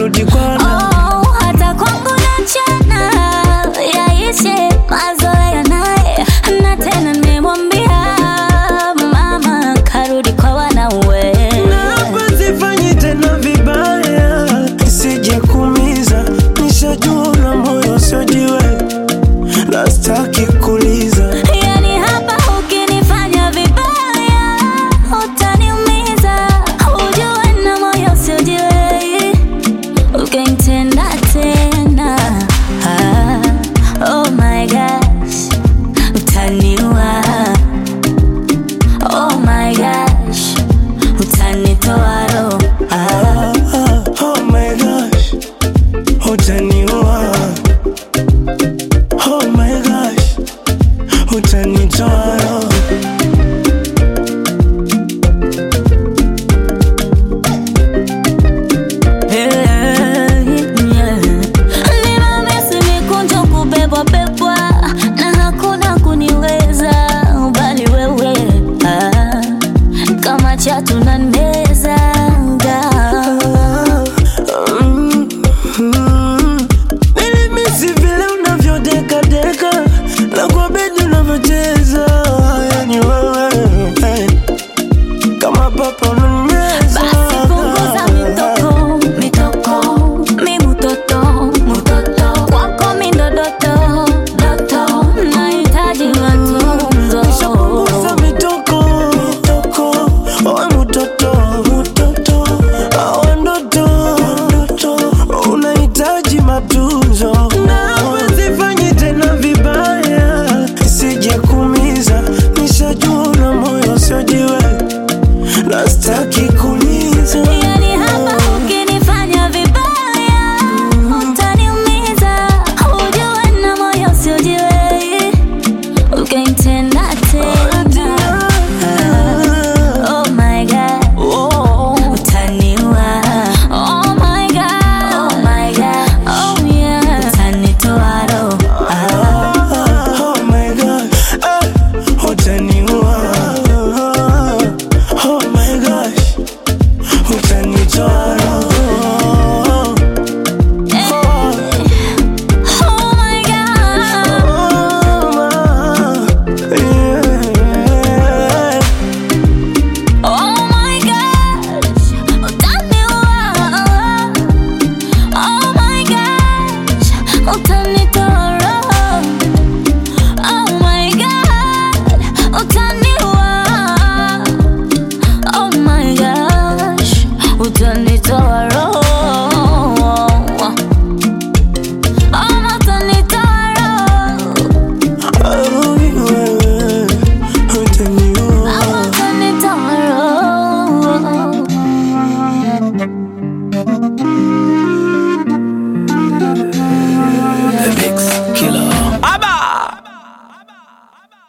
narudi kwana. Oh, hata kwangu nachana yaishe mazoea naye, na tena nimwambia mama karudi kwa wanawe. Na hapa sifanyi tena vibaya, nisije kuumiza, nishajua una moyo usiojiwe, na sitaki kuuliza. Yani hapa ukinifanya vibaya utaniumiza, ujue na moyo usiojiwe, ukinitenda tena oh my gosh utaniua, oh my gosh utanitoa roho Oh my gosh, utaniua. Oh my gosh, utanitoa roho. Nimemisi mikunjo kubebwa bebwa na hakuna kuniweza, bali wewe kama chatu unanimeza. Nilimisi vile unavyodeka deka na kwa bedi unavyocheza, yani wewe kama papa